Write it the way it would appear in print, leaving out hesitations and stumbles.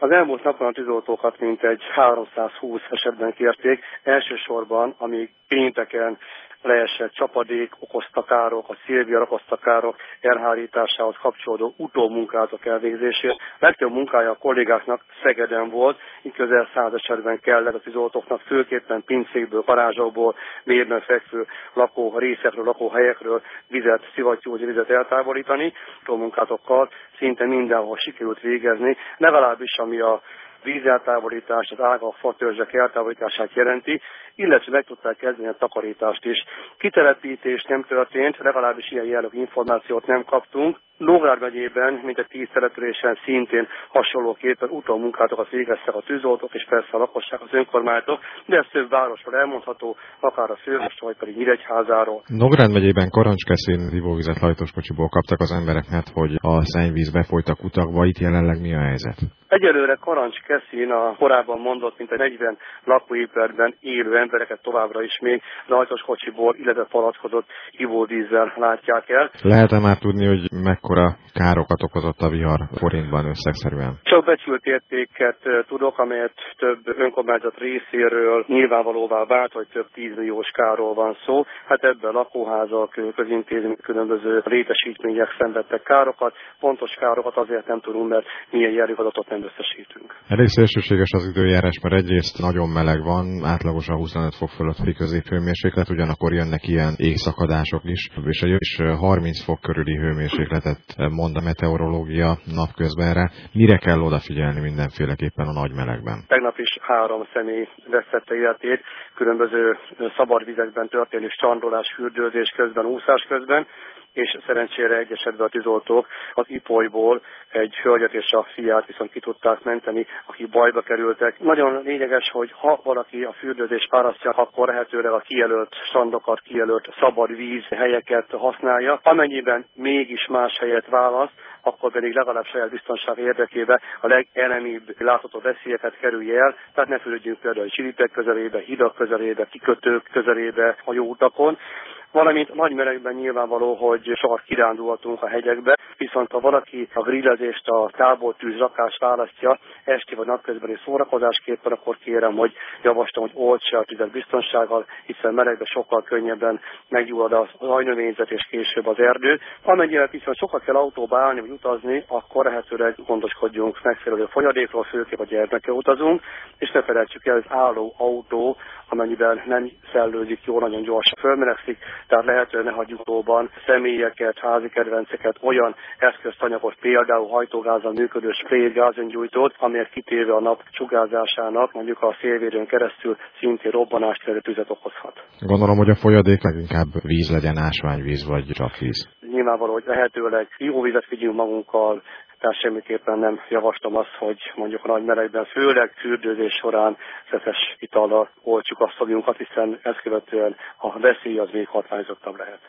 Az elmúlt napon a tűzoltókat mintegy 320 esetben kérték, elsősorban, amíg pénteken leesett csapadék okozta károk, a szélvihar okozta károk elhárításához kapcsolódó utómunkálatok elvégzését. Legtöbb munkája a kollégáknak Szegeden volt, így közel 100 esetben kellett a tűzoltóknak főképpen pincékből, garázsokból, mérben fekvő lakórészekről, lakóhelyekről vizet, szivattyúzni, vizet eltávolítani. Utómunkálatokkal szinte mindenhol sikerült végezni, legalábbis ami a vízeltávolítás, az ágak, fatörzsek eltávolítását jelenti, illetve meg tudták kezdeni a takarítást is. Kitelepítés nem történt, legalábbis ilyen jellegű információt nem kaptunk. Nógrád megyében mintegy 10 településen szintén hasonlóképpen utómunkálatokat végeztek a tűzoltók, és persze a lakosság, az önkormányzatok, de ez több városról elmondható, akár a fővárosról, vagy pedig Nyíregyházáról. Nógrád megyében Karancskeszin ivóvizet hajtós kocsiból kaptak az emberek, mert hogy a szennyvíz befolyt a kutakba, itt jelenleg mi a helyzet? Egyelőre Karancskeszin a korábban mondott, mint egy 40 lakóépületben élő embereket továbbra is még rajtos kocsiból, illetve palackozott ivóvízzel látják el. Lehet-e már tudni, hogy mekkora károkat okozott a vihar forintban összegszerűen? Csak becsült értéket tudok, amelyet több önkormányzat részéről nyilvánvalóvá vált, hogy több 10 milliós kárról van szó. Hát ebben lakóházak, közintézmények, különböző létesítmények szenvedtek károkat. Pontos károkat azért nem tudunk, mert milyen jellegű adatot nem összesítünk. Elég szélsőséges az időjárás, mert egyrészt nagyon meleg van, átlagosan 25 fok fölötti középhőmérséklet, ugyanakkor jönnek ilyen égszakadások is, és 30 fok körüli hőmérsékletet mond a meteorológia napközbenre. Mire kell odafigyelni mindenféleképpen a nagy melegben? Tegnap is 3 személy vesztette életét, különböző szabad vizekben történő strandolás, fürdőzés közben, úszás közben, és szerencsére egy esetben a tűzoltók az Ipolyból egy hölgyet és a fiát viszont ki tudták menteni, akik bajba kerültek. Nagyon lényeges, hogy ha valaki a fürdőzést választja, akkor lehetőleg a kijelölt strandokat, kijelölt szabad víz helyeket használja. Amennyiben mégis más helyet választ, akkor pedig legalább saját biztonság érdekében a legelemibb látható veszélyeket kerülje el, tehát ne fürödjünk például zsilipek közelébe, hidak közelébe, kikötők közelébe, hajóutakon. Valamint nagy melegben nyilvánvaló, hogy sokat kirándulhatunk a hegyekbe, viszont ha valaki a grillezést, a tábortűz rakást választja esti vagy napközbeni szórakozásképpen, akkor kérem, hogy javaslom, hogy oltsa a tüzet biztonsággal, hiszen melegben sokkal könnyebben meggyullad az ajnövényzet és később az erdő. Amennyiben viszont sokat kell autóba állni vagy utazni, akkor lehetőleg gondoskodjunk megfelelő folyadékról, főképp a gyermekkel utazunk, és ne felejtsük el, az álló autó, amennyiben nem szellőzik jól, nagyon gyorsan fölmelegszik, tehát lehetően ne hagyjuk autóban személyeket, házi kedvenceket, olyan eszköztanyagot, például hajtógázzal működő sprayt, gázöngyújtót, amelyek kitéve a nap sugárzásának, mondjuk a szélvédőn keresztül szintén robbanást vagy tüzet okozhat. Gondolom, hogy a folyadék leginkább víz legyen, ásványvíz vagy csapvíz. Nyilvánvaló, hogy lehetőleg ivóvizet vigyünk magunkkal, tehát semmiképpen nem javaslom azt, hogy mondjuk a nagy melegben, főleg fürdőzés során szeszes itallal oltsuk a szagjunkat, hiszen ezt követően a veszély az még hatványozottabb lehet.